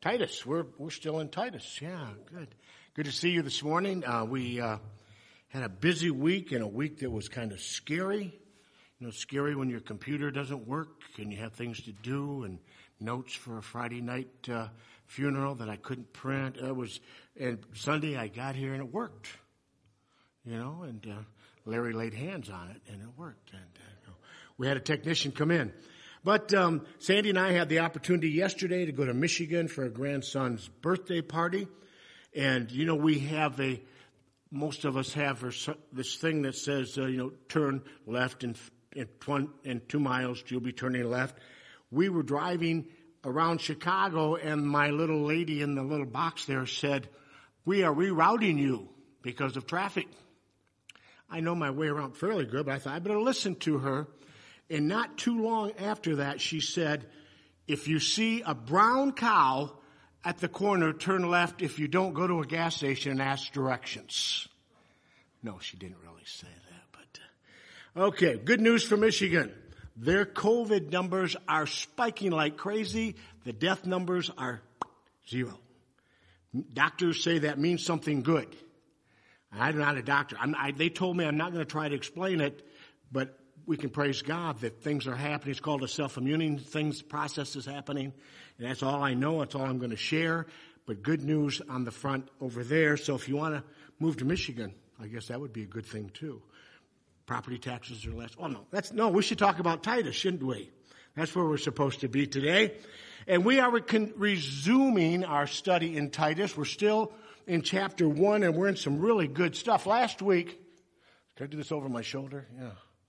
Titus. We're still in Titus. Yeah, good. Good to see you this morning. We had a busy week and a week that was kind of scary. You know, scary when your computer doesn't work and you have things to do and notes for a Friday night funeral that I couldn't print. And Sunday I got here and it worked. You know, and Larry laid hands on it and it worked. And we had a technician come in. But Sandy and I had the opportunity yesterday to go to Michigan for a grandson's birthday party. And, you know, we have most of us have this thing that says, turn left in 2 miles, you'll be turning left. We were driving around Chicago, and my little lady in the little box there said, we are rerouting you because of traffic. I know my way around fairly good, but I thought I better listen to her. And not too long after that, she said, if you see a brown cow at the corner, turn left. If you don't, go to a gas station and ask directions. No, she didn't really say that. But okay, good news for Michigan. Their COVID numbers are spiking like crazy. The death numbers are 0. Doctors say that means something good. I'm not a doctor. They told me I'm not going to try to explain it, but we can praise God that things are happening. It's called a self-immuning process is happening. And that's all I know. That's all I'm going to share. But good news on the front over there. So if you want to move to Michigan, I guess that would be a good thing too. Property taxes are less. Oh, no. We should talk about Titus, shouldn't we? That's where we're supposed to be today. And we are resuming our study in Titus. We're still in chapter 1, and we're in some really good stuff. Last week, can I do this over my shoulder? Yeah.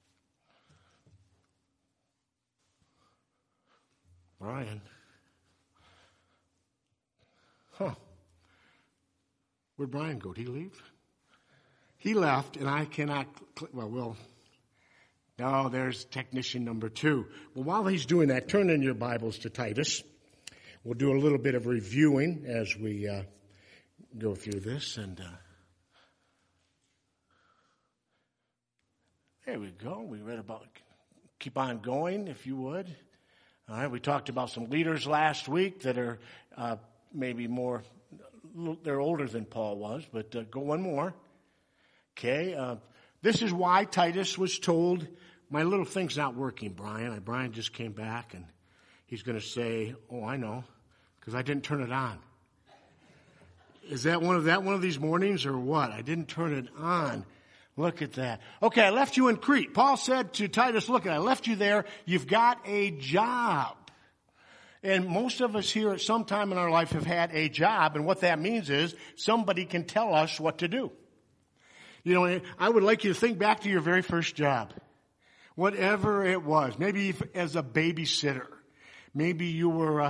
Brian. Where'd Brian go? Did he leave? He left, and I cannot, no, there's technician number 2. Well, while he's doing that, turn in your Bibles to Titus. We'll do a little bit of reviewing as we go through this. And there we go. We read about, keep on going, if you would. All right, we talked about some leaders last week that are maybe more, they're older than Paul was, but go one more. Okay, this is why Titus was told, my little thing's not working, Brian. Brian just came back and he's going to say, oh, I know, because I didn't turn it on. Is that one of these mornings or what? I didn't turn it on. Look at that. Okay, I left you in Crete. Paul said to Titus, look, I left you there. You've got a job. And most of us here at some time in our life have had a job. And what that means is somebody can tell us what to do. You know, I would like you to think back to your very first job. Whatever it was. Maybe as a babysitter. Maybe you were,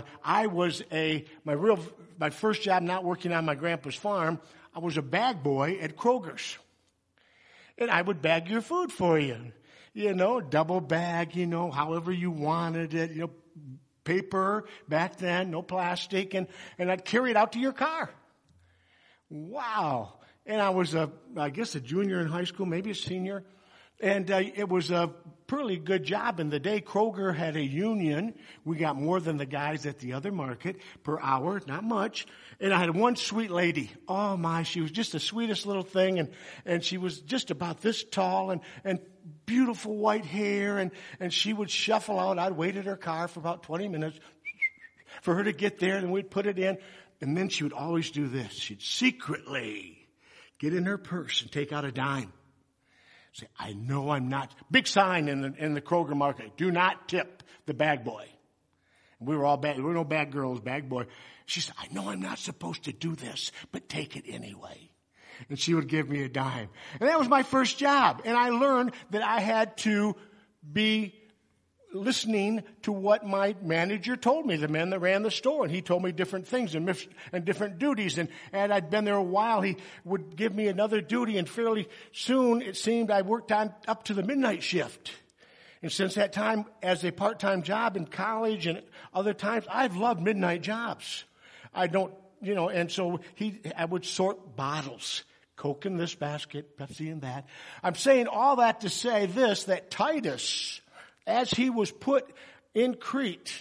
my first job not working on my grandpa's farm, I was a bag boy at Kroger's. And I would bag your food for you. You know, double bag, however you wanted it. Paper back then, no plastic. And I'd carry it out to your car. Wow. And I was I guess a junior in high school, maybe a senior. And it was a pretty good job. In the day, Kroger had a union. We got more than the guys at the other market per hour, not much. And I had one sweet lady. Oh my, she was just the sweetest little thing. And she was just about this tall and beautiful white hair. And she would shuffle out. I'd wait at her car for about 20 minutes for her to get there. And we'd put it in. And then she would always do this. She'd secretly get in her purse and take out a dime. Say, I know I'm not. Big sign in the Kroger market. Do not tip the bag boy. And we were all bad. There were no bad girls, bag boy. She said, I know I'm not supposed to do this, but take it anyway. And she would give me a dime. And that was my first job. And I learned that I had to be listening to what my manager told me, the man that ran the store. And he told me different things and different duties. And I'd been there a while. He would give me another duty. And fairly soon, it seemed I worked on up to the midnight shift. And since that time, as a part-time job in college and other times, I've loved midnight jobs. I don't, and so I would sort bottles. Coke in this basket, Pepsi in that. I'm saying all that to say this, that Titus, as he was put in Crete,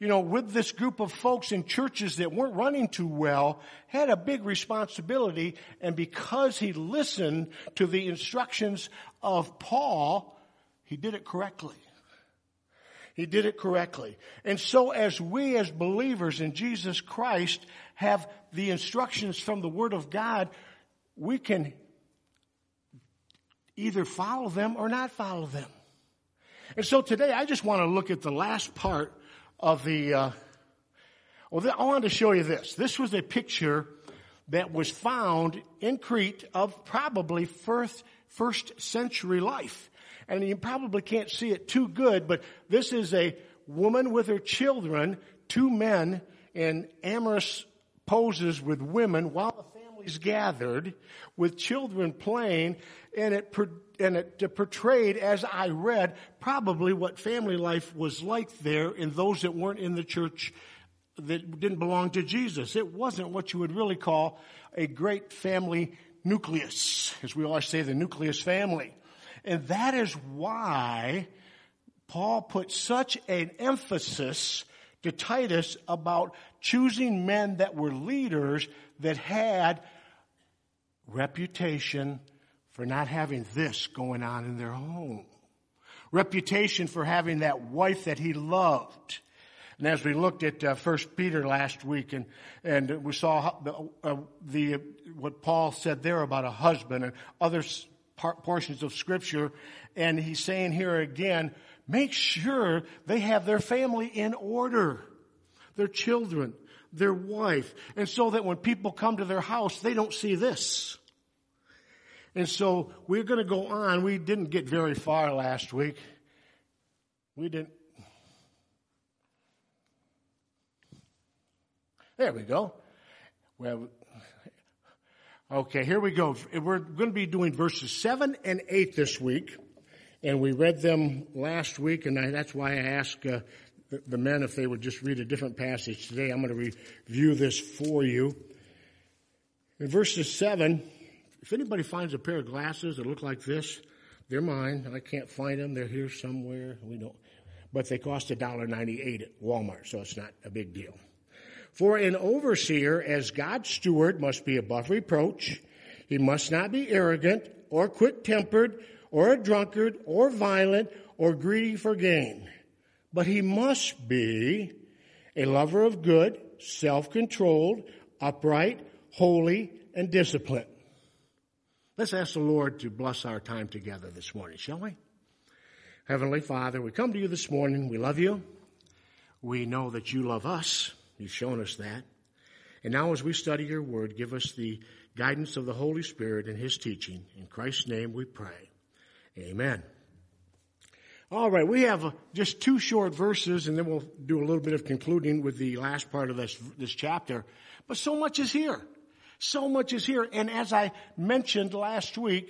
with this group of folks in churches that weren't running too well, had a big responsibility. And because he listened to the instructions of Paul, he did it correctly. He did it correctly. And so as we as believers in Jesus Christ have the instructions from the Word of God, we can either follow them or not follow them. And so today I just want to look at the last part of I wanted to show you this. This was a picture that was found in Crete of probably first century life. And you probably can't see it too good, but this is a woman with her children, two men in amorous poses with women while the family's gathered with children playing, and it portrayed, as I read, probably what family life was like there in those that weren't in the church that didn't belong to Jesus. It wasn't what you would really call a great family nucleus, as we always say, the nucleus family. And that is why Paul put such an emphasis to Titus about choosing men that were leaders that had reputation for not having this going on in their home. Reputation for having that wife that he loved. And as we looked at 1 Peter last week and we saw what Paul said there about a husband and other portions of Scripture, and he's saying here again, make sure they have their family in order, their children, their wife, and so that when people come to their house, they don't see this. And so we're going to go on. We didn't get very far last week. We didn't. There we go. Well, okay, here we go. We're going to be doing verses 7 and 8 this week. And we read them last week, and that's why I asked the men if they would just read a different passage today. I'm going to review this for you. In verses 7, if anybody finds a pair of glasses that look like this, they're mine. I can't find them. They're here somewhere. We don't. But they cost $1.98 at Walmart, so it's not a big deal. For an overseer, as God's steward, must be above reproach. He must not be arrogant or quick-tempered or a drunkard or violent or greedy for gain. But he must be a lover of good, self-controlled, upright, holy, and disciplined. Let's ask the Lord to bless our time together this morning, shall we? Heavenly Father, we come to you this morning. We love you. We know that you love us. You've shown us that. And now as we study your word, give us the guidance of the Holy Spirit and his teaching. In Christ's name we pray. Amen. All right, we have just two short verses, and then we'll do a little bit of concluding with the last part of this chapter. But so much is here. So much is here. And as I mentioned last week,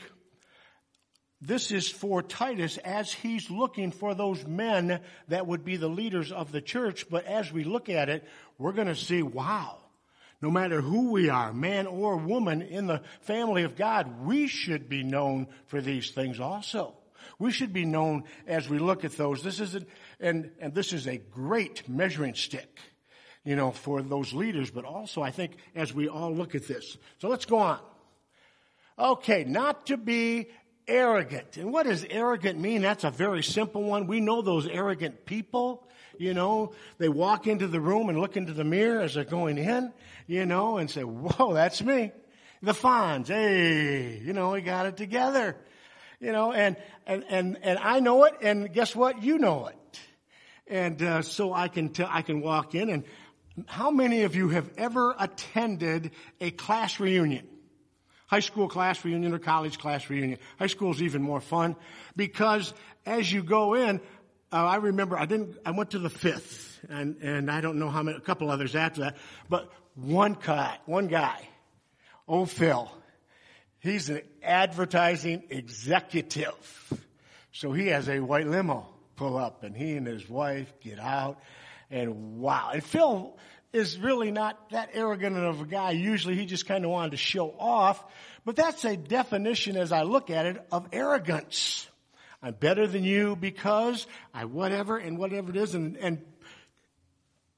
this is for Titus as he's looking for those men that would be the leaders of the church. But as we look at it, we're going to see, wow, no matter who we are, man or woman in the family of God, we should be known for these things also. We should be known as we look at those. This is this is a great measuring stick, for those leaders, but also I think as we all look at this. So let's go on. Okay, not to be arrogant. And what does arrogant mean? That's a very simple one. We know those arrogant people, they walk into the room and look into the mirror as they're going in, and say, whoa, that's me. The Fonz, hey, we got it together, and I know it, and guess what? You know it. And so I can walk in, and how many of you have ever attended a class reunion? High school class reunion or college class reunion. High school is even more fun because as you go in, I remember I went to the 5th and I don't know how many, a couple others after that, but one guy, old Phil, he's an advertising executive. So he has a white limo pull up and he and his wife get out and wow. And Phil is really not that arrogant of a guy. Usually he just kind of wanted to show off. But that's a definition, as I look at it, of arrogance. I'm better than you because I whatever it is. And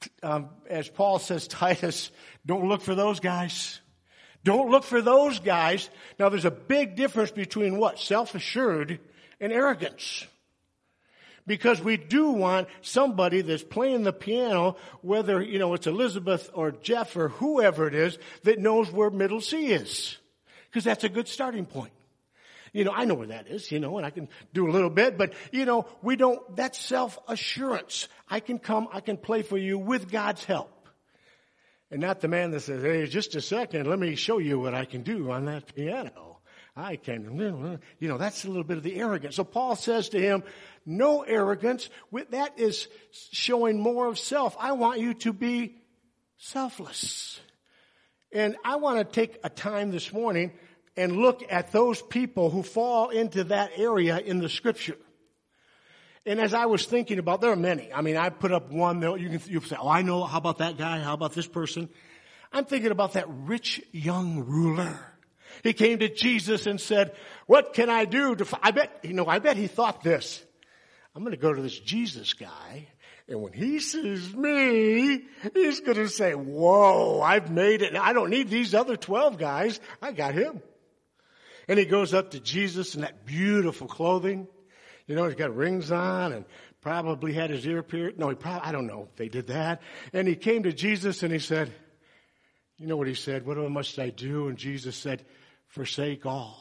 as Paul says, Titus, don't look for those guys. Don't look for those guys. Now there's a big difference between what? Self-assured and arrogance. Because we do want somebody that's playing the piano, whether, it's Elizabeth or Jeff or whoever it is, that knows where middle C is. Because that's a good starting point. I know where that is, and I can do a little bit, but, that's self-assurance. I can play for you with God's help. And not the man that says, hey, just a second, let me show you what I can do on that piano. I can, that's a little bit of the arrogance. So Paul says to him, no arrogance. That is showing more of self. I want you to be selfless. And I want to take a time this morning and look at those people who fall into that area in the scripture. And as I was thinking about, there are many. I put up one that you say, I know, how about that guy? How about this person? I'm thinking about that rich young ruler. He came to Jesus and said, what can I do I bet he thought this. I'm going to go to this Jesus guy, and when he sees me, he's going to say, whoa, I've made it. I don't need these other 12 guys. I got him. And he goes up to Jesus in that beautiful clothing. He's got rings on and probably had his ear pierced. No, I don't know if they did that. And he came to Jesus and he said, you know what he said? What must I do? And Jesus said, forsake all.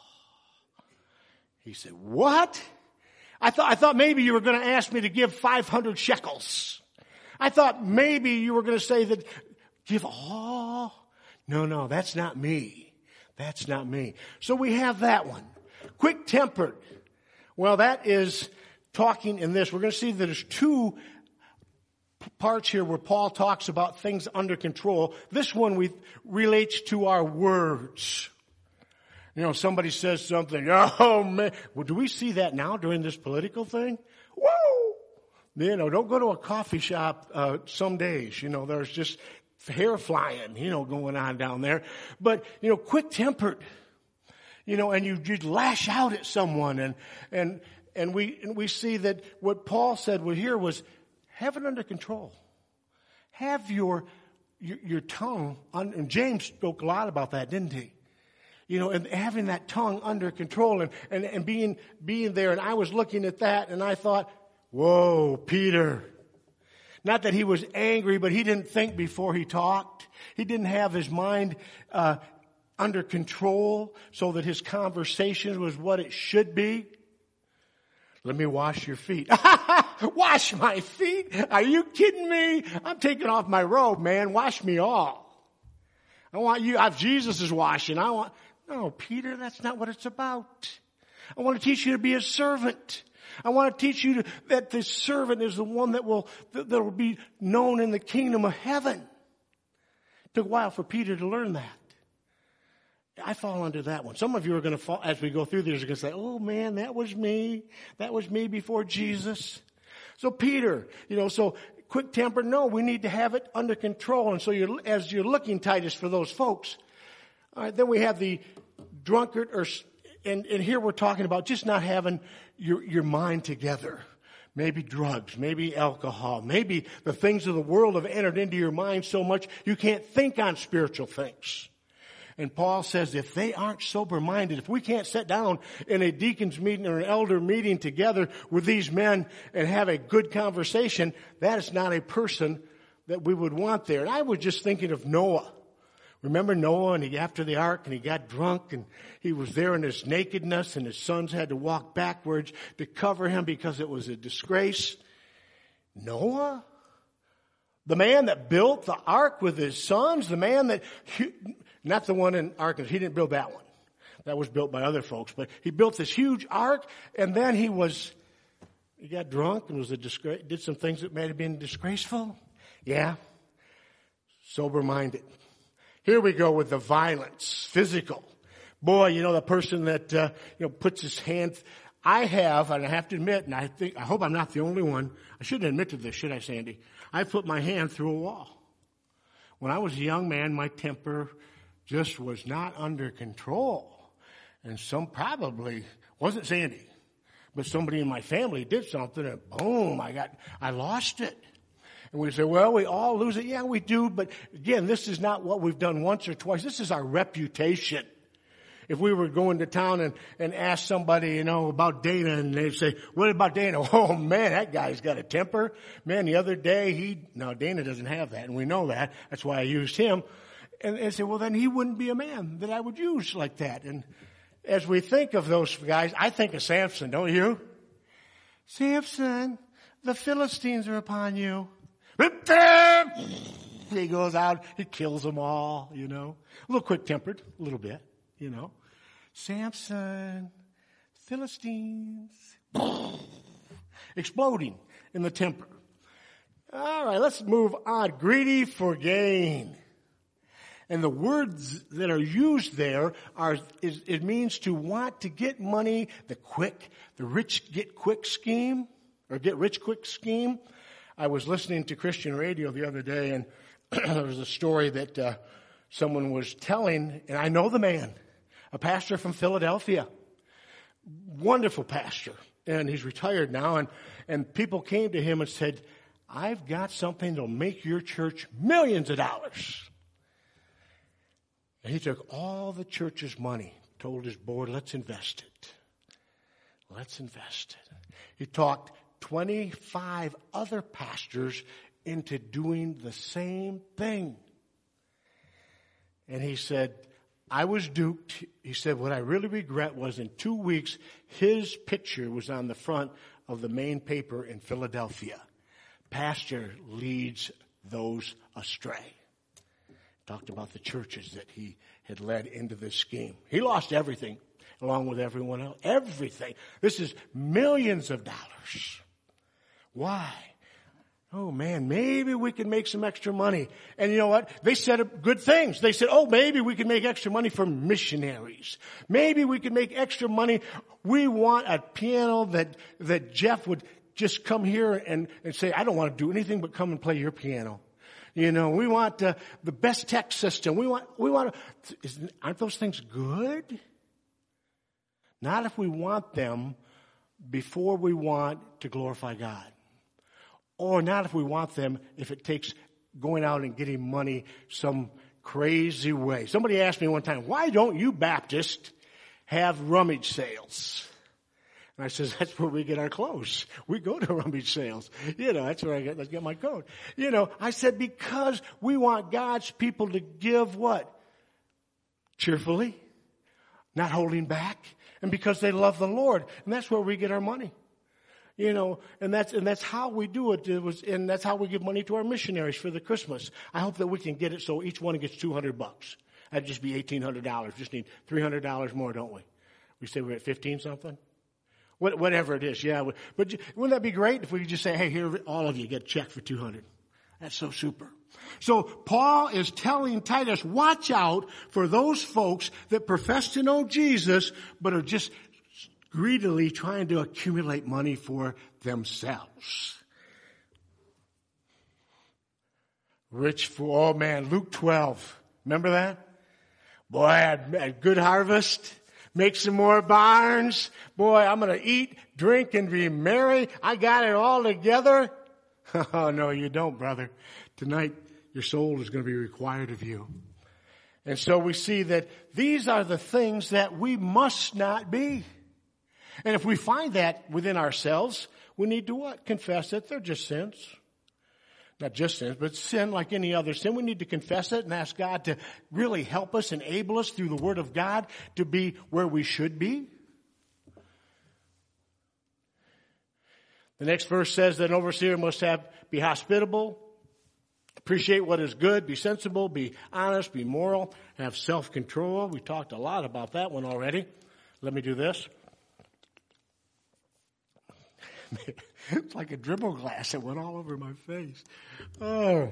He said, what? I thought maybe you were going to ask me to give 500 shekels. I thought maybe you were going to say that, give all. No, that's not me. That's not me. So we have that one. Quick-tempered. Well, that is talking in this. We're going to see that there's two parts here where Paul talks about things under control. This one relates to our words. Somebody says something, oh man. Well, do we see that now during this political thing? Whoa! Don't go to a coffee shop, some days, there's just hair flying, going on down there. But, quick-tempered, and you lash out at someone and we see that what Paul said here was have it under control. Have your tongue, and James spoke a lot about that, didn't he? And having that tongue under control and being there. And I was looking at that and I thought, whoa, Peter. Not that he was angry, but he didn't think before he talked. He didn't have his mind under control so that his conversation was what it should be. Let me wash your feet. Wash my feet? Are you kidding me? I'm taking off my robe, man. Wash me all. I want you, if Jesus is washing, no, Peter, that's not what it's about. I want to teach you to be a servant. I want to teach you that the servant is the one that will be known in the kingdom of heaven. It took a while for Peter to learn that. I fall under that one. Some of you are going to fall, as we go through this, are going to say, oh man, that was me. That was me before Jesus. So Peter, so quick-tempered, no, we need to have it under control. And so as you're looking, Titus, for those folks, all right, then we have the drunkard, and here we're talking about just not having your mind together. Maybe drugs, maybe alcohol, maybe the things of the world have entered into your mind so much you can't think on spiritual things. And Paul says if they aren't sober-minded, if we can't sit down in a deacon's meeting or an elder meeting together with these men and have a good conversation, that is not a person that we would want there. And I was just thinking of Noah. Remember Noah, and after the ark, and he got drunk, and he was there in his nakedness, and his sons had to walk backwards to cover him because it was a disgrace. Noah? The man that built the ark with his sons, the man that, not the one in Arkansas, he didn't build that one. That was built by other folks, but he built this huge ark, and then he got drunk and did some things that may have been disgraceful. Yeah. Sober-minded. Here we go with the violence, physical. Boy, the person that, puts his hand, I have to admit, and I hope I'm not the only one. I shouldn't admit to this, should I, Sandy? I put my hand through a wall. When I was a young man, my temper just was not under control. And probably, wasn't Sandy, but somebody in my family did something and boom, I lost it. And we say, well, we all lose it. Yeah, we do. But again, this is not what we've done once or twice. This is our reputation. If we were going to town and ask somebody, about Dana, and they'd say, what about Dana? Oh man, that guy's got a temper. Man, the other day Dana doesn't have that, and we know that. That's why I used him. And say, well, then he wouldn't be a man that I would use like that. And as we think of those guys, I think of Samson, don't you? Samson, the Philistines are upon you. He goes out, he kills them all, A little quick-tempered, a little bit, Samson, Philistines, exploding in the temper. All right, let's move on. Greedy for gain. And the words that are used there it means to want to get money, the rich get quick scheme, or get rich quick scheme. I was listening to Christian radio the other day, and there was a story that someone was telling, and I know the man, a pastor from Philadelphia, wonderful pastor, and he's retired now, and people came to him and said, I've got something that'll make your church millions of dollars. And he took all the church's money, told his board, let's invest it. Let's invest it. He talked 25 other pastors into doing the same thing. And he said, I was duped. He said, what I really regret was in 2 weeks, his picture was on the front of the main paper in Philadelphia. Pastor leads those astray. Talked about the churches that he had led into this scheme. He lost everything along with everyone else. Everything. This is millions of dollars. Why? Oh man, maybe we can make some extra money. And you know what? They said good things. They said, maybe we can make extra money for missionaries. Maybe we can make extra money. We want a piano that Jeff would just come here and say, I don't want to do anything but come and play your piano. We want the best tech system. Aren't those things good? Not if we want them before we want to glorify God. Or not if we want them if it takes going out and getting money some crazy way. Somebody asked me one time, why don't you Baptists have rummage sales? And I says, that's where we get our clothes. We go to rummage sales. That's where let's get my coat. I said, because we want God's people to give what? Cheerfully. Not holding back. And because they love the Lord. And that's where we get our money. And that's how we do it. And that's how we give money to our missionaries for the Christmas. I hope that we can get it so each one gets $200. That'd just be $1,800. Just need $300 more, don't we? We say we're at 15 something? Whatever it is, yeah. But wouldn't that be great if we could just say, hey, here, all of you get a check for $200. That's so super. So Paul is telling Titus, watch out for those folks that profess to know Jesus, but are just greedily trying to accumulate money for themselves. Luke 12. Remember that? Boy, I had a good harvest. Make some more barns. Boy, I'm going to eat, drink, and be merry. I got it all together. Oh, no, you don't, brother. Tonight, your soul is going to be required of you. And so we see that these are the things that we must not be. And if we find that within ourselves, we need to what? Confess it. They're just sins. Not just sins, but sin like any other sin. We need to confess it and ask God to really help us, enable us through the Word of God to be where we should be. The next verse says that an overseer must be hospitable, appreciate what is good, be sensible, be honest, be moral, have self-control. We talked a lot about that one already. Let me do this. It's like a dribble glass that went all over my face. Oh.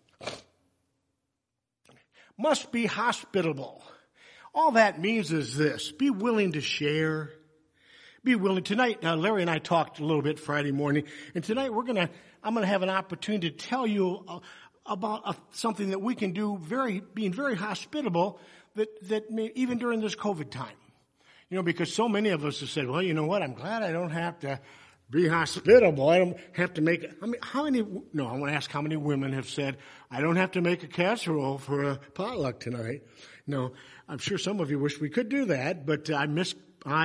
Must be hospitable. All that means is this. Be willing to share. Be willing. Tonight, Larry and I talked a little bit Friday morning. And tonight I'm going to have an opportunity to tell you about something that we can do being very hospitable that may, even during this COVID time. Because so many of us have said, well, you know what? I'm glad I don't have to Be hospitable. I don't have to make, I want to ask how many women have said, I don't have to make a casserole for a potluck tonight. No, I'm sure some of you wish we could do that, but I miss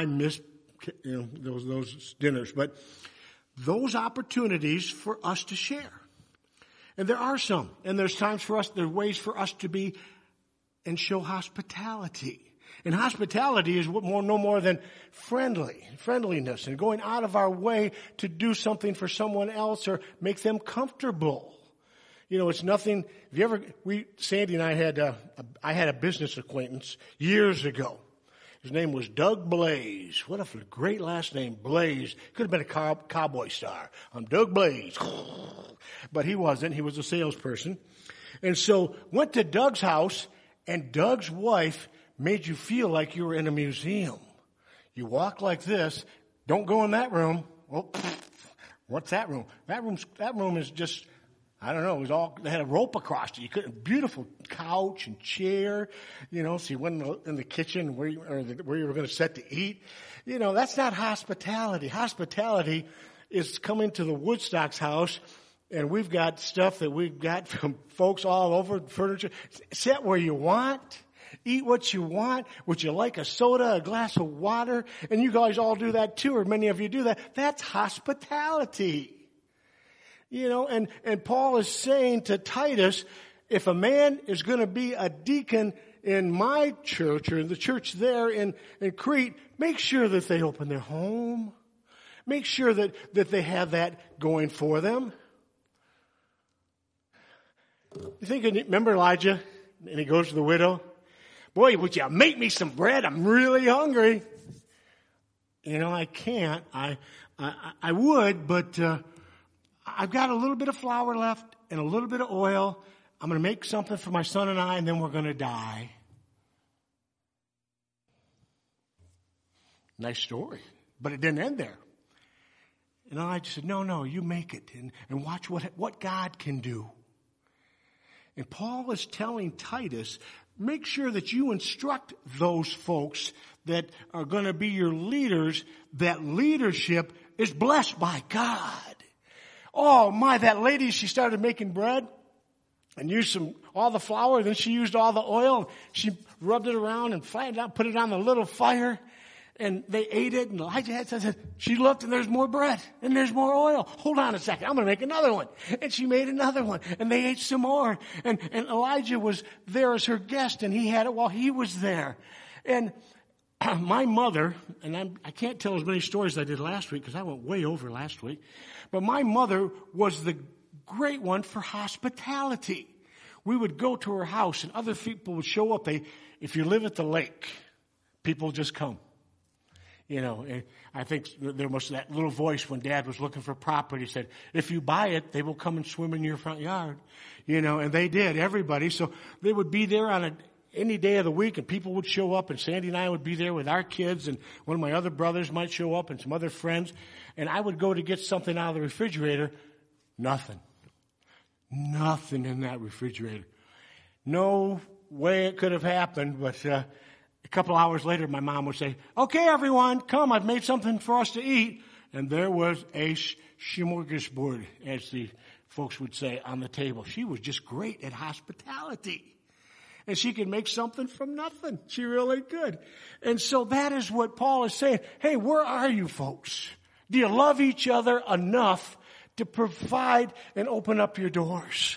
those dinners. But those opportunities for us to share. And there are some. And there's times for us, there are ways for us to be and show hospitality. And hospitality is no more than friendliness and going out of our way to do something for someone else or make them comfortable. It's nothing. Sandy and I had a business acquaintance years ago. His name was Doug Blaze. What a great last name, Blaze. Could have been a cowboy star. I'm Doug Blaze. But he wasn't. He was a salesperson. And so went to Doug's house, and Doug's wife made you feel like you were in a museum. You walk like this. Don't go in that room. Well, what's that room? That room is just, I don't know. It was all, they had a rope across it. You couldn't, beautiful couch and chair, so you went in the kitchen where you were going to sit to eat. That's not hospitality. Hospitality is coming to the Woodstock's house, and we've got stuff that we've got from folks all over, furniture. Sit where you want. Eat what you want. Would you like a soda, a glass of water? And you guys all do that too, or many of you do that. That's hospitality. And Paul is saying to Titus, if a man is going to be a deacon in my church or in the church there in Crete, make sure that they open their home. Make sure that they have that going for them. Remember Elijah? And he goes to the widow. Boy, would you make me some bread? I'm really hungry. I can't. I would, but I've got a little bit of flour left and a little bit of oil. I'm going to make something for my son and I, and then we're going to die. Nice story. But it didn't end there. And Elijah said, no, you make it and watch what God can do. And Paul is telling Titus, make sure that you instruct those folks that are going to be your leaders, that leadership is blessed by God. Oh my, that lady, she started making bread and used all the flour, then she used all the oil. She rubbed it around and flattened it out, put it on the little fire, and they ate it. And Elijah said, she looked and there's more bread and there's more oil. Hold on a second, I'm going to make another one. And she made another one, and they ate some more. And Elijah was there as her guest, and he had it while he was there. And my mother, and I can't tell as many stories as I did last week because I went way over last week, but my mother was the great one for hospitality. We would go to her house and other people would show up. If you live at the lake, people just come. And I think there was that little voice when Dad was looking for property said, if you buy it, they will come and swim in your front yard. And they did, everybody. So they would be there on any day of the week, and people would show up, and Sandy and I would be there with our kids, and one of my other brothers might show up, and some other friends, and I would go to get something out of the refrigerator. Nothing in that refrigerator. No way it could have happened, but a couple hours later, my mom would say, okay, everyone, come, I've made something for us to eat. And there was a smorgasbord, as the folks would say, on the table. She was just great at hospitality. And she could make something from nothing. She really could. And so that is what Paul is saying. Hey, where are you folks? Do you love each other enough to provide and open up your doors?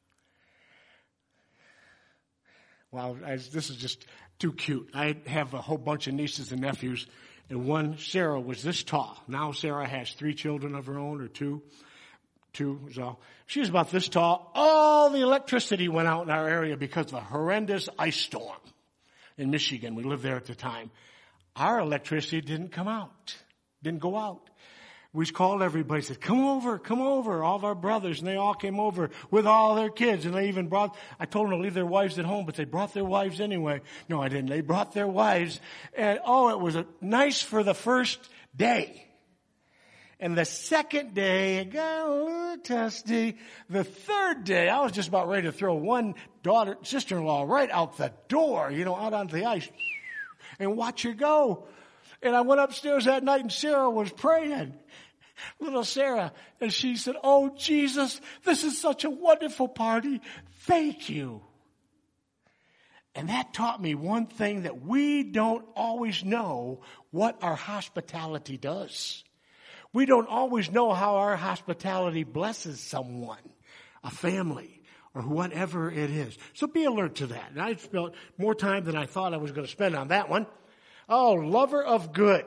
Wow, this is just too cute. I have a whole bunch of nieces and nephews, and one, Sarah, was this tall. Now Sarah has 3 children of her own, or two. So she was about this tall. All the electricity went out in our area because of a horrendous ice storm in Michigan. We lived there at the time. Our electricity didn't go out. We called everybody, said, come over, all of our brothers, and they all came over with all their kids, and they even I told them to leave their wives at home, but they brought their wives anyway. No, I didn't. They brought their wives, and it was nice for the first day. And the second day, it got a little testy. The third day, I was just about ready to throw one sister-in-law right out the door, out onto the ice, and watch her go. And I went upstairs that night, and Sarah was praying. little Sarah. And she said, "Oh, Jesus, this is such a wonderful party. Thank you." And that taught me one thing, that we don't always know what our hospitality does. We don't always know how our hospitality blesses someone, a family, or whatever it is. So be alert to that. And I spent more time than I thought I was going to spend on that one. Oh, lover of good.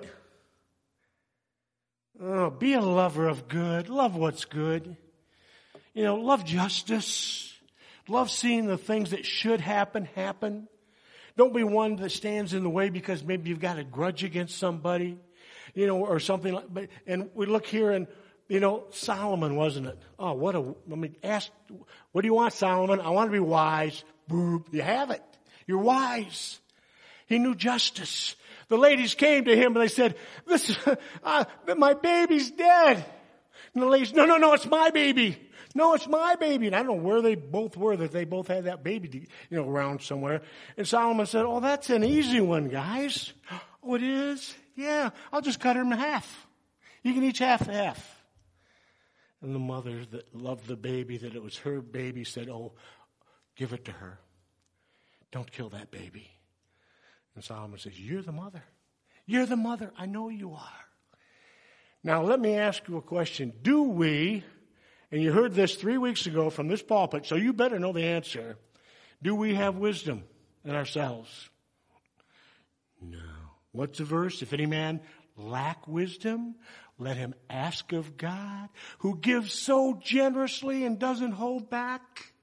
Oh, be a lover of good. Love what's good. Love justice. Love seeing the things that should happen. Don't be one that stands in the way because maybe you've got a grudge against somebody, or something like that. And we look here and, Solomon, wasn't it? Oh, let me ask, what do you want, Solomon? I want to be wise. Boop. You have it. You're wise. He knew justice. The ladies came to him and they said, my baby's dead. And the ladies, no, it's my baby. No, it's my baby. And I don't know where they both were, that they both had that baby, around somewhere. And Solomon said, "Oh, that's an easy one, guys." "Oh, it is? Yeah, I'll just cut her in half. You can each half. And the mother that loved the baby, that it was her baby, said, "Oh, give it to her. Don't kill that baby." And Solomon says, "You're the mother. You're the mother. I know you are." Now, let me ask you a question. Do we, and you heard this 3 weeks ago from this pulpit, so you better know the answer, do we have wisdom in ourselves? No. What's the verse? "If any man lack wisdom, let him ask of God, who gives so generously and doesn't hold back."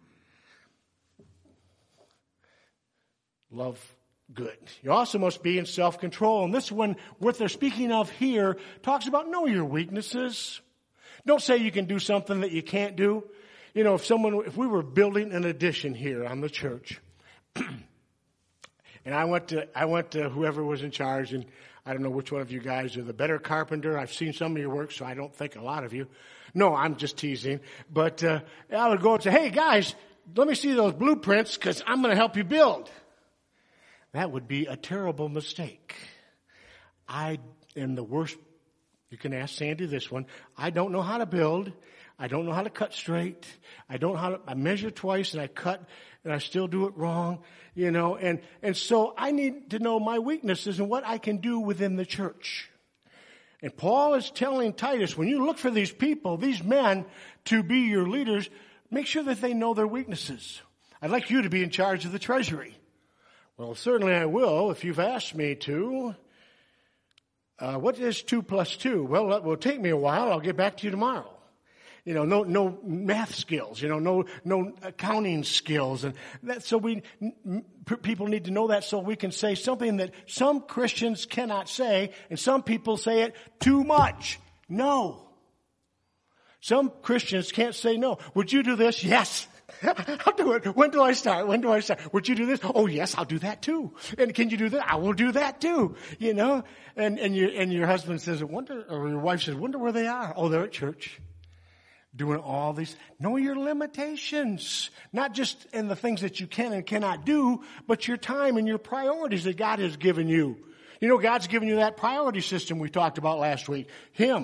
Love good. You also must be in self-control. And this one, what they're speaking of here, talks about know your weaknesses. Don't say you can do something that you can't do. If we were building an addition here on the church, and I went to whoever was in charge, and I don't know which one of you guys are the better carpenter. I've seen some of your work, so I don't think a lot of you. No, I'm just teasing. But I would go and say, "Hey guys, let me see those blueprints because I'm going to help you build." That would be a terrible mistake. I am the worst. You can ask Sandy this one. I don't know how to build. I don't know how to cut straight. I measure twice and I cut and I still do it wrong, and so I need to know my weaknesses and what I can do within the church. And Paul is telling Titus, when you look for these people, these men to be your leaders, make sure that they know their weaknesses. I'd like you to be in charge of the treasury. Well, certainly I will if you've asked me to. What is 2 plus 2? Well, it will take me a while. I'll get back to you tomorrow. No math skills, no accounting skills. And so people need to know that so we can say something that some Christians cannot say, and some people say it too much. No. Some Christians can't say no. Would you do this? Yes. I'll do it. When do I start? Would you do this? Oh, yes, I'll do that too. And can you do that? I will do that too. And your husband says, or your wife says, "Wonder where they are." Oh, they're at church. Doing all these. Know your limitations. Not just in the things that you can and cannot do, but your time and your priorities that God has given you. God's given you that priority system we talked about last week. Him.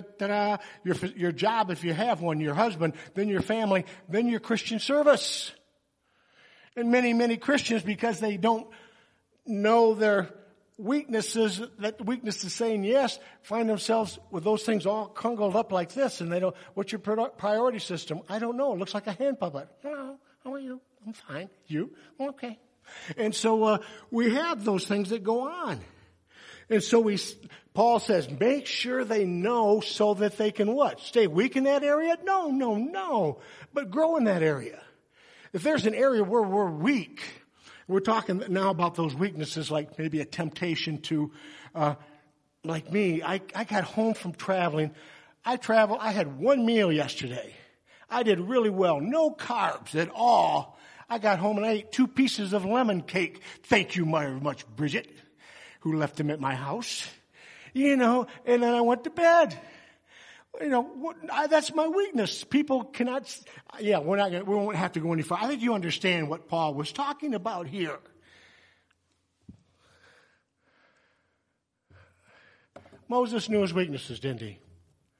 Your job, if you have one, your husband, then your family, then your Christian service. And many, many Christians, because they don't know their weaknesses, that weakness to saying yes, find themselves with those things all crumpled up like this. And they don't, what's your priority system? I don't know. It looks like a hand puppet. No, how are you? I'm fine. You? Okay. And so we have those things that go on. And so Paul says, make sure they know so that they can what? Stay weak in that area? No. But grow in that area. If there's an area where we're weak, we're talking now about those weaknesses, like maybe a temptation to, like me. I got home from traveling. I had one meal yesterday. I did really well. No carbs at all. I got home and I ate 2 pieces of lemon cake. Thank you very much, Bridget, who left them at my house. And then I went to bed. That's my weakness. People cannot, we won't have to go any further. I think you understand what Paul was talking about here. Moses knew his weaknesses, didn't he?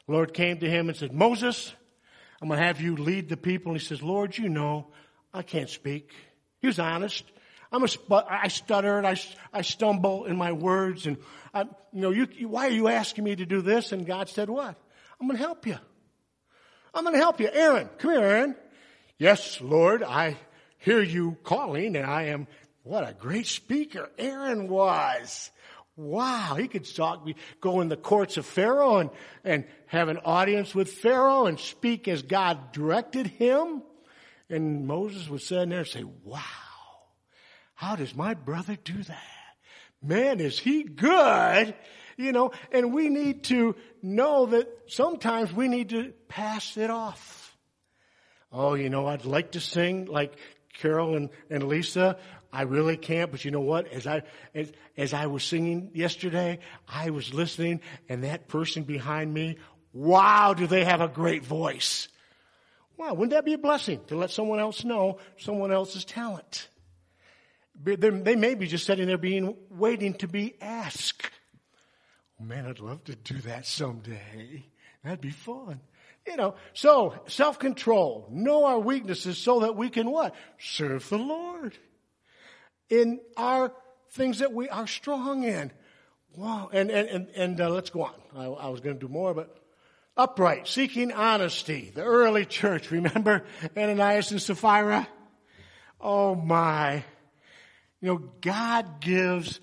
The Lord came to him and said, Moses, I'm going to have you lead the people. And he says, Lord, you know, I can't speak. He was honest. I stutter and I stumble in my words. And why are you asking me to do this? And God said, what? I'm going to help you. I'm going to help you. Aaron, come here, Aaron. Yes, Lord, I hear you calling, and I am, what a great speaker Aaron was. Wow, he could go in the courts of Pharaoh and have an audience with Pharaoh and speak as God directed him. And Moses would sit there and say, wow, how does my brother do that? Man, is he good? And we need to know that sometimes we need to pass it off. Oh, I'd like to sing like Carol and Lisa. I really can't, but you know what? As I was singing yesterday, I was listening, and that person behind me, wow, do they have a great voice. Wow, wouldn't that be a blessing to let someone else know someone else's talent? They may be just sitting there waiting to be asked. Oh, man, I'd love to do that someday. That'd be fun. So self-control, know our weaknesses so that we can what? Serve the Lord in our things that we are strong in. Wow. And let's go on. I was going to do more, but upright, seeking honesty. The early church, remember Ananias and Sapphira? Oh my. God gives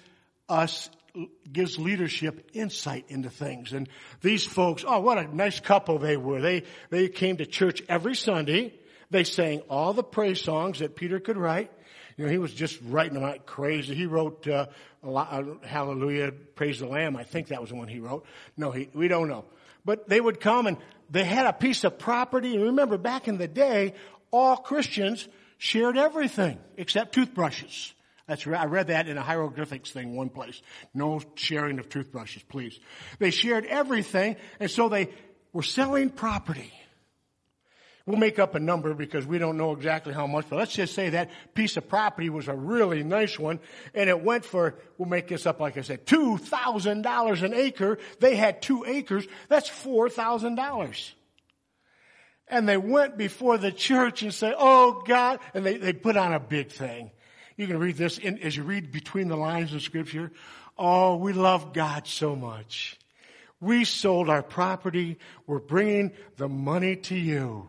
leadership insight into things. And these folks, oh, what a nice couple they were. They came to church every Sunday. They sang all the praise songs that Peter could write. He was just writing them like crazy. He wrote Hallelujah, Praise the Lamb. I think that was the one he wrote. No, we don't know. But they would come and they had a piece of property. And remember, back in the day, all Christians shared everything except toothbrushes. That's right. I read that in a hieroglyphics thing one place. No sharing of toothbrushes, please. They shared everything, and so they were selling property. We'll make up a number because we don't know exactly how much, but let's just say that piece of property was a really nice one, and it went for, we'll make this up like I said, $2,000 an acre. They had 2 acres. That's $4,000. And they went before the church and said, oh God, and they put on a big thing. You can read this as you read between the lines of Scripture. Oh, we love God so much. We sold our property. We're bringing the money to you.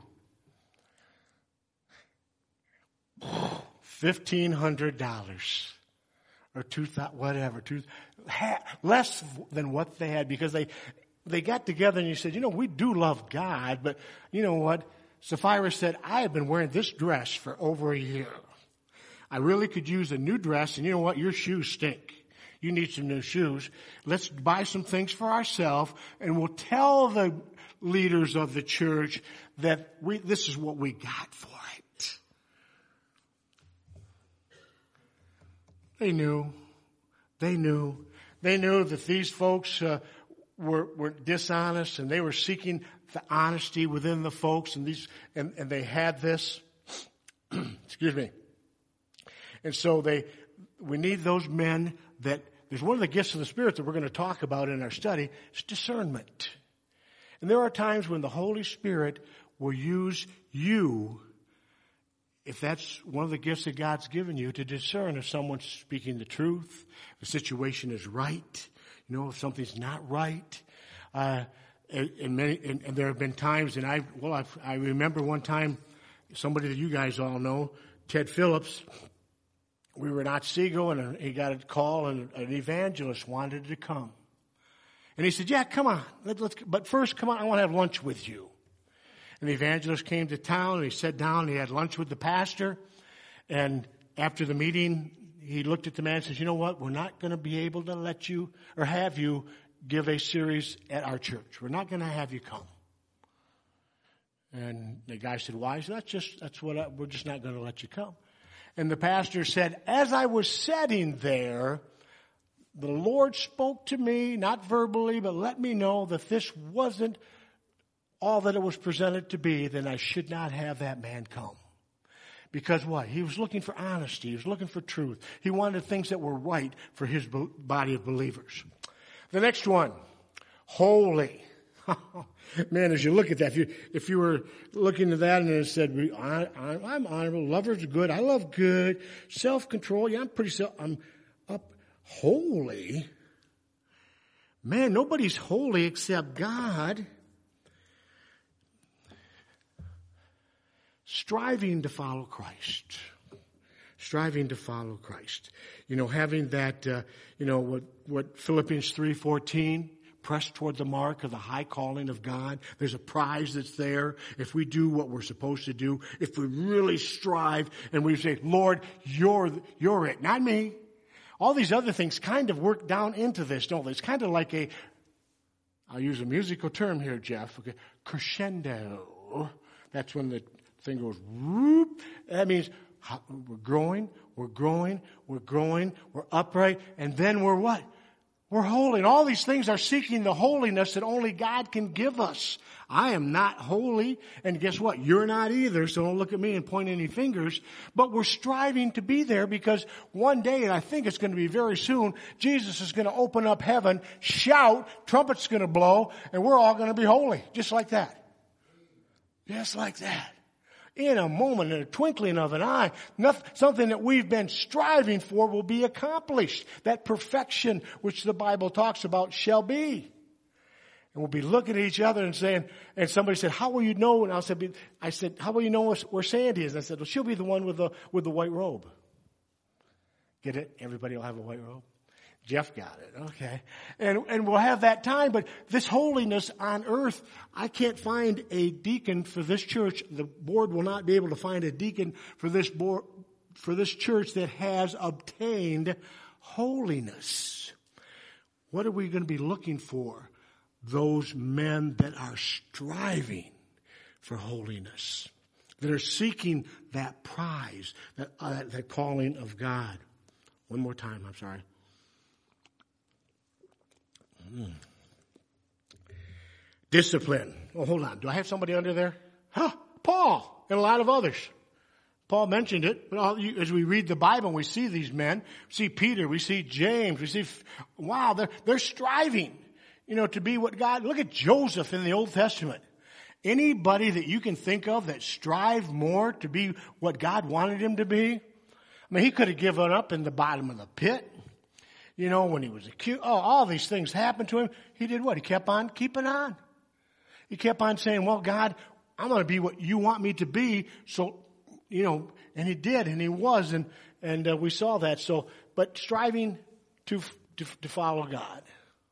$1,500 or $2,000, whatever, less than what they had because they got together and you said, we do love God, but you know what? Sapphira said, I have been wearing this dress for over a year. I really could use a new dress, and you know what? Your shoes stink. You need some new shoes. Let's buy some things for ourselves, and we'll tell the leaders of the church that this is what we got for it. They knew that these folks were dishonest, and they were seeking the honesty within the folks, and they had this. Excuse me. And so we need those men there's one of the gifts of the Spirit that we're going to talk about in our study, is discernment. And there are times when the Holy Spirit will use you, if that's one of the gifts that God's given you, to discern if someone's speaking the truth, if the situation is right, if something's not right. And there have been times, and I remember one time, somebody that you guys all know, Ted Phillips. We were in Otsego, and he got a call, and an evangelist wanted to come. And he said, yeah, come on. But first, come on, I want to have lunch with you. And the evangelist came to town, and he sat down, and he had lunch with the pastor. And after the meeting, he looked at the man and says, you know what? We're not going to be able to let you or have you give a series at our church. We're not going to have you come. And the guy said, why? He said, we're just not going to let you come. And the pastor said, as I was sitting there, the Lord spoke to me, not verbally, but let me know that this wasn't all that it was presented to be, then I should not have that man come. Because what? He was looking for honesty. He was looking for truth. He wanted things that were right for his body of believers. The next one, holy. Man, as you look at that, if you were looking at that and it said, I'm honorable, lovers good, I love good, self-control, yeah, I'm up, holy. Man, nobody's holy except God. Striving to follow Christ. Striving to follow Christ. Having that, what Philippians 3:14, press toward the mark of the high calling of God. There's a prize that's there if we do what we're supposed to do. If we really strive and we say, Lord, you're it, not me. All these other things kind of work down into this, don't they? It's kind of like I'll use a musical term here, Jeff, okay, crescendo. That's when the thing goes whoop. That means we're growing, we're upright, and then we're what? We're holy. And all these things are seeking the holiness that only God can give us. I am not holy, and guess what? You're not either, so don't look at me and point any fingers. But we're striving to be there because one day, and I think it's going to be very soon, Jesus is going to open up heaven, shout, trumpet's going to blow, and we're all going to be holy, just like that. Just like that. In a moment, in a twinkling of an eye, something that we've been striving for will be accomplished. That perfection which the Bible talks about shall be. And we'll be looking at each other and saying, and somebody said, how will you know? And I said, how will you know where Sandy is? And I said, well, she'll be the one with the white robe. Get it? Everybody will have a white robe. Jeff got it. Okay. And we'll have that time, but this holiness on earth, I can't find a deacon for this church. The board will not be able to find a deacon for this church that has obtained holiness. What are we going to be looking for? Those men that are striving for holiness, that are seeking that prize, that calling of God. One more time, I'm sorry. Discipline. Oh, hold on. Do I have somebody under there? Paul and a lot of others. Paul mentioned it, but as we read the Bible and we see these men, we see Peter, we see James, we see, wow, they're striving, to be what God, look at Joseph in the Old Testament. Anybody that you can think of that strived more to be what God wanted him to be? I mean, he could have given up in the bottom of the pit. When he was accused, all these things happened to him. He did what? He kept on keeping on. He kept on saying, well, God, I'm going to be what you want me to be. So, and he did, and he was, and we saw that. So, but striving to follow God.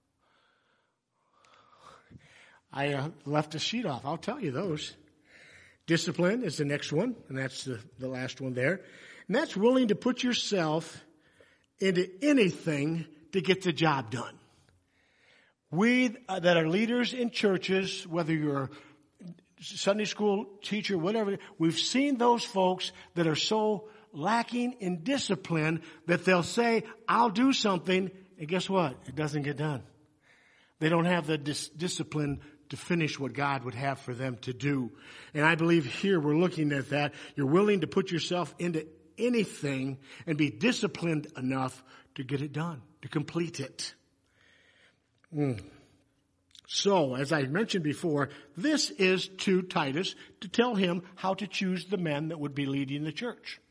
I left a sheet off. I'll tell you those. Discipline is the next one, and that's the last one there. And that's willing to put yourself into anything to get the job done. We that are leaders in churches, whether you're a Sunday school teacher, whatever, we've seen those folks that are so lacking in discipline that they'll say, I'll do something, and guess what? It doesn't get done. They don't have the discipline to finish what God would have for them to do. And I believe here we're looking at that. You're willing to put yourself into anything and be disciplined enough to get it done, to complete it. So, as I mentioned before, this is to Titus to tell him how to choose the men that would be leading the church.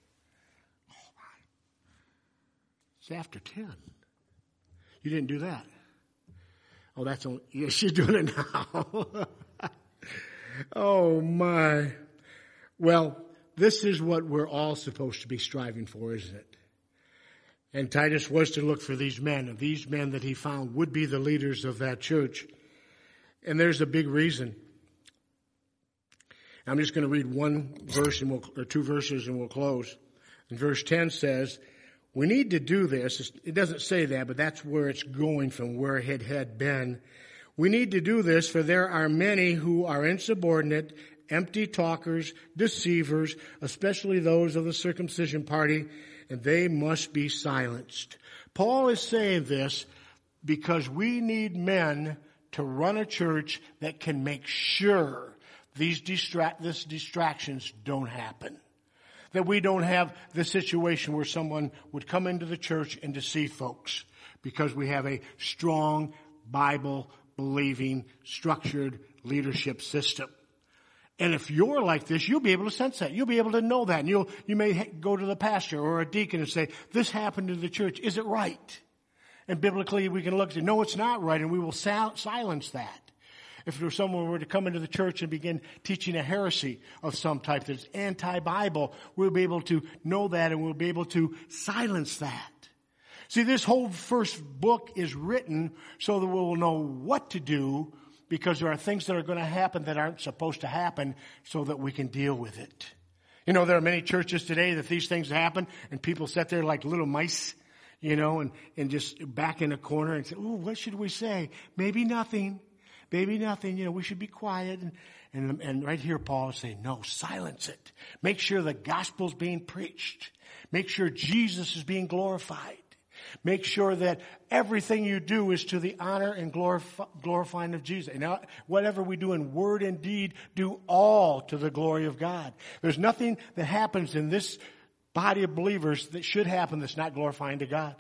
It's after 10. You didn't do that. Oh, that's only, yes, you're doing it now. Oh my. Well, this is what we're all supposed to be striving for, isn't it? And Titus was to look for these men, and these men that he found would be the leaders of that church. And there's a big reason. I'm just going to read one verse or two verses and we'll close. And verse 10 says, we need to do this. It doesn't say that, but that's where it's going from, where it had been. We need to do this, for there are many who are insubordinate, empty talkers, deceivers, especially those of the circumcision party, and they must be silenced. Paul is saying this because we need men to run a church that can make sure these distractions don't happen. That we don't have the situation where someone would come into the church and deceive folks because we have a strong Bible believing, structured leadership system. And if you're like this, you'll be able to sense that. You'll be able to know that. And you may go to the pastor or a deacon and say, this happened in the church. Is it right? And biblically, we can look and say, no, it's not right. And we will silence that. If there someone were to come into the church and begin teaching a heresy of some type that's anti-Bible, we'll be able to know that and we'll be able to silence that. See, this whole first book is written so that we will know what to do, because there are things that are going to happen that aren't supposed to happen, so that we can deal with it. You know, there are many churches today that these things happen and people sit there like little mice, you know, and just back in a corner and say, ooh, what should we say? Maybe nothing. Maybe nothing. You know, we should be quiet. And right here, Paul is saying, no, silence it. Make sure the gospel's being preached. Make sure Jesus is being glorified. Make sure that everything you do is to the honor and glorifying of Jesus. And whatever we do in word and deed, do all to the glory of God. There's nothing that happens in this body of believers that should happen that's not glorifying to God.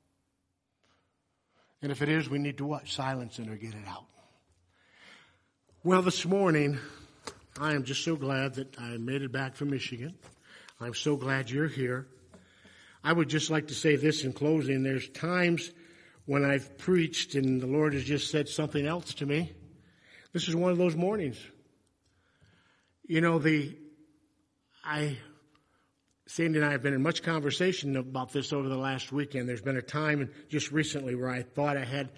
And if it is, we need to what? Silence it or get it out. Well, this morning, I am just so glad that I made it back from Michigan. I'm so glad you're here. I would just like to say this in closing. There's times when I've preached and the Lord has just said something else to me. This is one of those mornings. You know, Sandy and I have been in much conversation about this over the last weekend. There's been a time just recently where I thought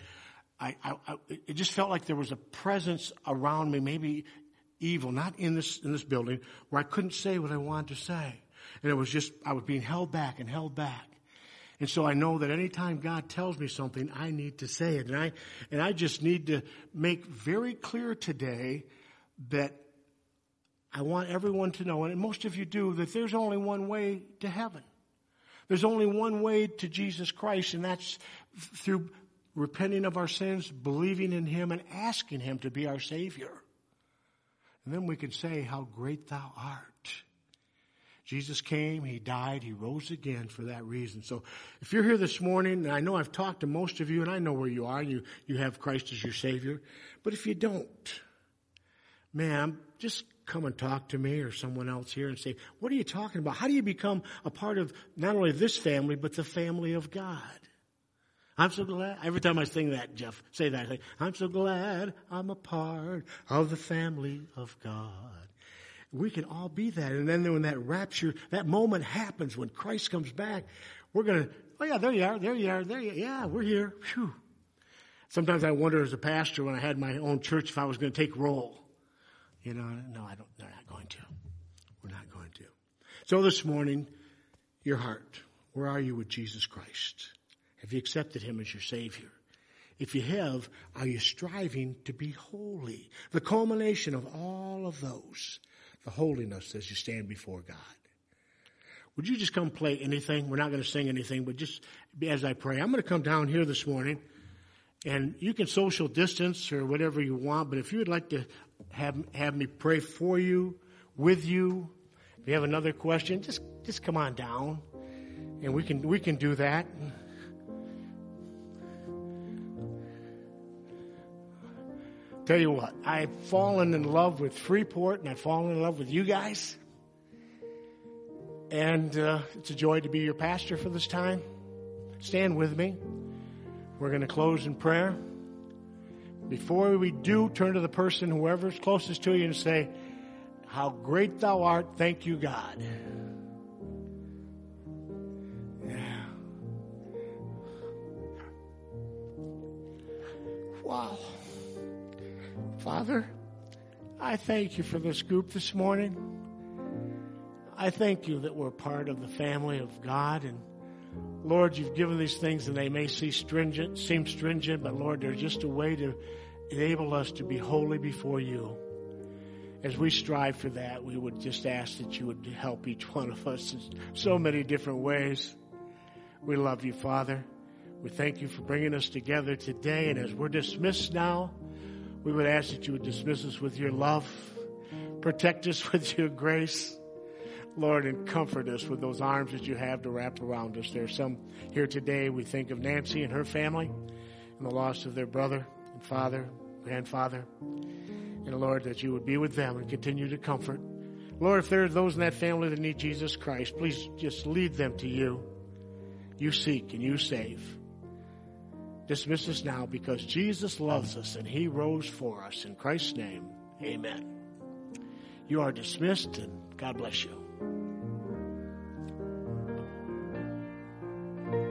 it just felt like there was a presence around me, maybe evil, not in this building, where I couldn't say what I wanted to say. And it was just, I was being held back. And so I know that anytime God tells me something, I need to say it. And I just need to make very clear today that I want everyone to know, and most of you do, that there's only one way to heaven. There's only one way to Jesus Christ, and that's through repenting of our sins, believing in Him, and asking Him to be our Savior. And then we can say, how great Thou art. Jesus came, He died, He rose again for that reason. So if you're here this morning, and I know I've talked to most of you, and I know where you are, you have Christ as your Savior. But if you don't, man, just come and talk to me or someone else here and say, what are you talking about? How do you become a part of not only this family, but the family of God? I'm so glad. Every time I sing that, Jeff, say that. I'm so glad I'm a part of the family of God. We can all be that. And then when that rapture, that moment happens, when Christ comes back, we're going to, oh yeah, there you are, yeah, we're here. Whew. Sometimes I wonder as a pastor when I had my own church if I was going to take roll. You know, no, they're not going to. We're not going to. So this morning, your heart, where are you with Jesus Christ? Have you accepted Him as your Savior? If you have, are you striving to be holy? The culmination of all of those, the holiness as you stand before God. Would you just come play anything? We're not going to sing anything, but just as I pray. I'm going to come down here this morning, and you can social distance or whatever you want, but if you would like to have me pray for you, with you, if you have another question, just come on down, and we can do that. Tell you what, I've fallen in love with Freeport, and I've fallen in love with you guys. And it's a joy to be your pastor for this time. Stand with me. We're going to close in prayer. Before we do, turn to the person, whoever's closest to you, and say, how great Thou art. Thank you, God. Yeah. Wow. Father, I thank You for this group this morning. I thank You that we're part of the family of God. And Lord, You've given these things and they may seem stringent, but Lord, they're just a way to enable us to be holy before You. As we strive for that, we would just ask that You would help each one of us in so many different ways. We love You, Father. We thank You for bringing us together today. And as we're dismissed now, we would ask that You would dismiss us with Your love, protect us with Your grace, Lord, and comfort us with those arms that You have to wrap around us. There's some here today. We think of Nancy and her family and the loss of their brother and father, grandfather. And Lord, that you would be with them and continue to comfort. Lord, if there are those in that family that need Jesus Christ, please just lead them to you. You seek and you save. Dismiss us now because Jesus loves us and he rose for us. In Christ's name, amen. You are dismissed and God bless you.